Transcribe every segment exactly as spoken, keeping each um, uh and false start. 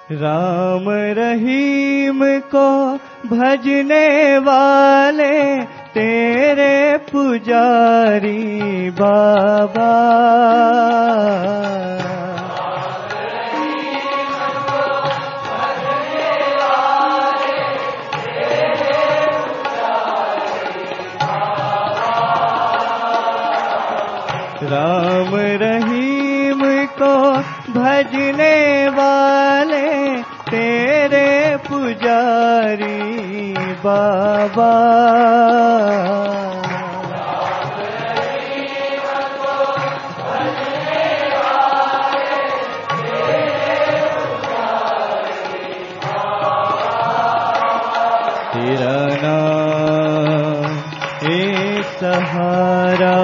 राम रहीम को भजने वाले तेरे पुजारी बाबा। राम रहीम को भजने वाले तेरे पुजारी बाबा। तेरा नाम एक सहारा,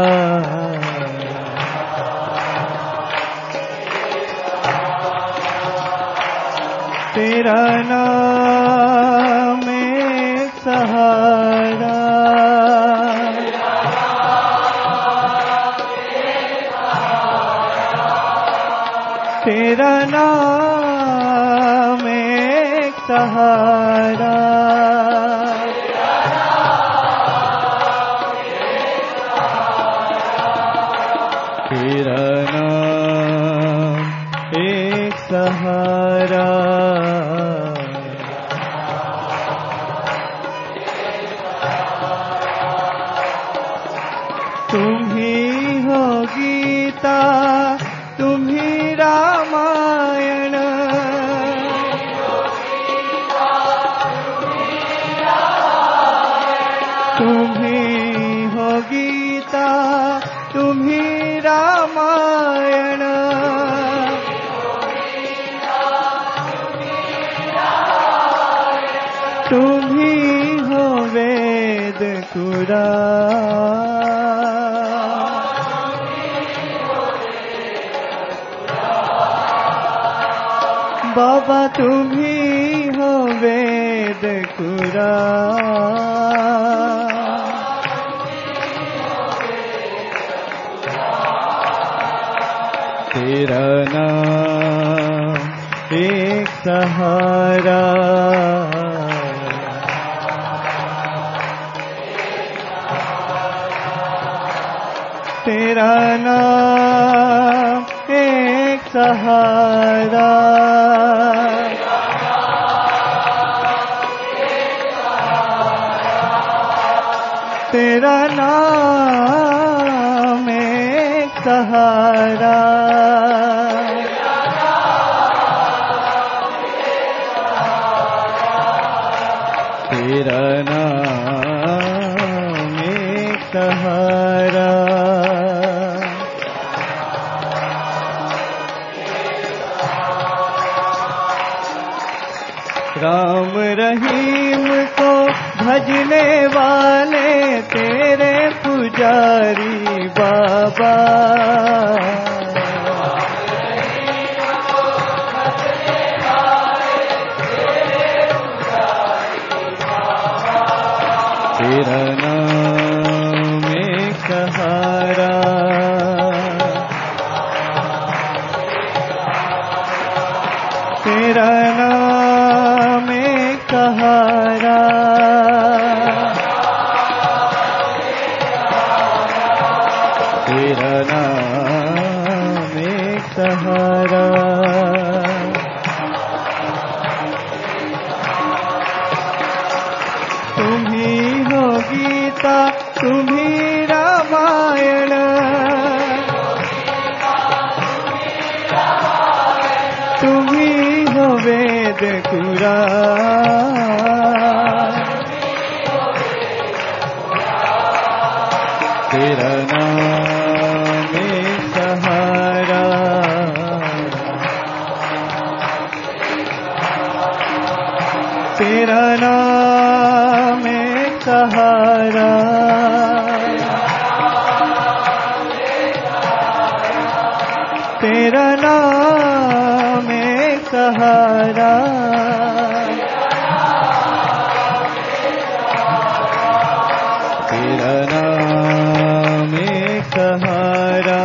तेरा नाम एक सहारा, तेरा नाम एक सहारा, तेरा नाम एक सहारा। तुम ही हो गीता, तुम ही रामायण, तुम ही हो गीता, तुम ही रामायण, तुम ही हो वेद कुरान, बाबा तुम ही हो वेद कुरान। तेरा नाम एक सहारा, तेरा नाम एक सहारा, तेरा नाम एक सहारा, तेरा नाम एक सहारा। राम रहीम को भजने वाले तेरे पुजारी बाबा। तेरा नाम एक सहारा, तेरा नाम एक सहारा, तेरा नाम एक सहारा। तुम ही हो गीता, तुम ही रामायण, तुम ही हो वेद कुरान। तेरा नाम एक सहारा, तेरा नाम एक सहारा, तेरा नाम एक सहारा, तेरा नाम एक सहारा।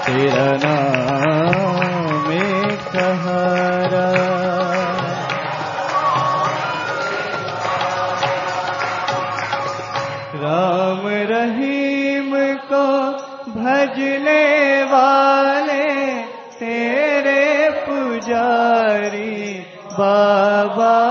तेरा नाम एक सहारा। राम रहीम को भजने वाले तेरे पुजारी बाबा